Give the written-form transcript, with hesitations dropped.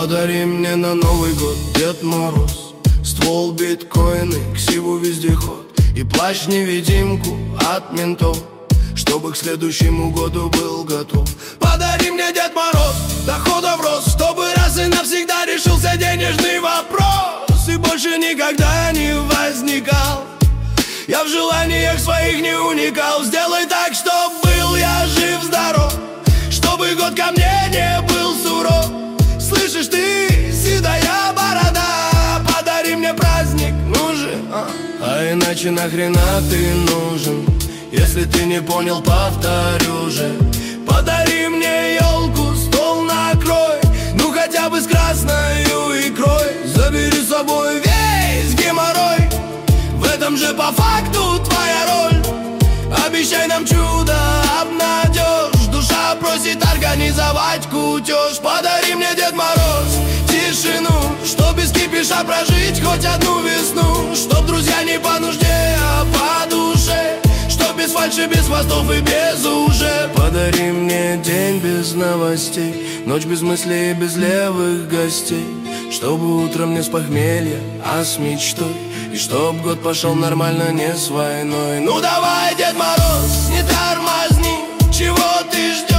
Подари мне на Новый год, Дед Мороз, ствол, биткоины, ксиву, вездеход и плащ-невидимку от ментов, чтобы к следующему году был готов. Подари мне, Дед Мороз, доходов рост, чтобы раз и навсегда решился денежный вопрос и больше никогда не возникал. Я в желаниях своих не уникал. Сделай так, чтоб был я жив-здоров, чтобы год ко мне не был суров. Слышишь ты, седая борода, подари мне праздник, ну же, а иначе нахрена ты нужен? Если ты не понял, повторю же. Подари мне елку, стол накрой, ну хотя бы с красною икрой. Забери с собой весь геморрой, в этом же по факту твоя роль. Обещай нам чудо, обнадежь, душа просит организовать кутеж. Подари мне, Дед Мороз, тишину, чтоб без кипиша прожить хоть одну весну. Чтоб друзья не по нужде, а по душе, чтоб без фальши, без хвостов и без уже. Подари мне день без новостей, ночь без мыслей и без левых гостей, чтобы утром не с похмелья, а с мечтой, и чтоб год пошел нормально, не с войной. Ну давай, Дед Мороз, не тормозни, чего ты ждешь?